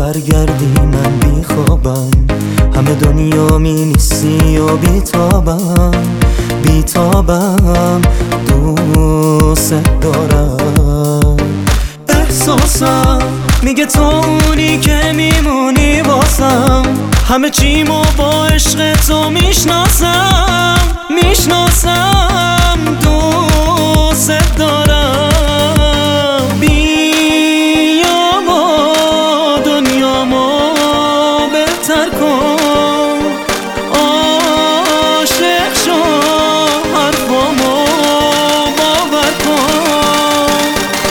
برگردی من بیخوابم، همه دنیا می نیستی و بیتابم دوست دارم. احساسم میگه تو اونی که میمونی واسم، همه چیمو با عشق تو میشناسم دوست دارم. بیا و دنیامو بهتر کن، عاشق شو حرفامو باور کن.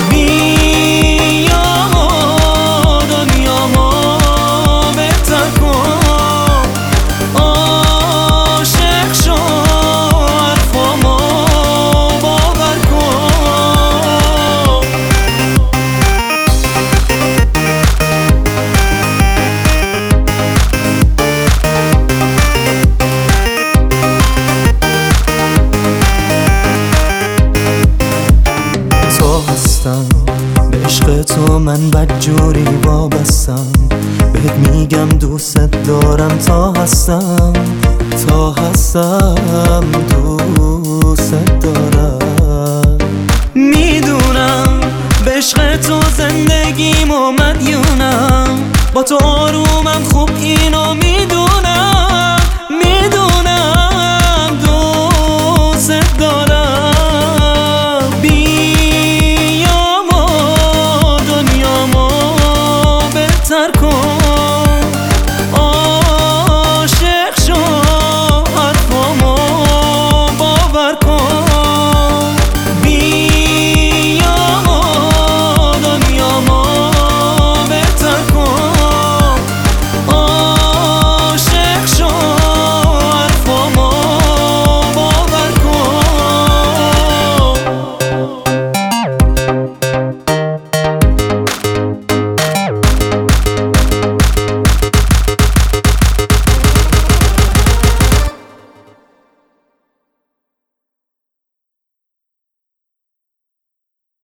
بیا و دنیامو بهتر کن، عاشق شو حرفامو باور کن. تو هستم به عشق تو من بدجوری وابستم، بهت میگم دوست دارم. تا هستم دوست دارم. میدونم به عشق تو زندگیمو مدیونم، با تو آرومم خوب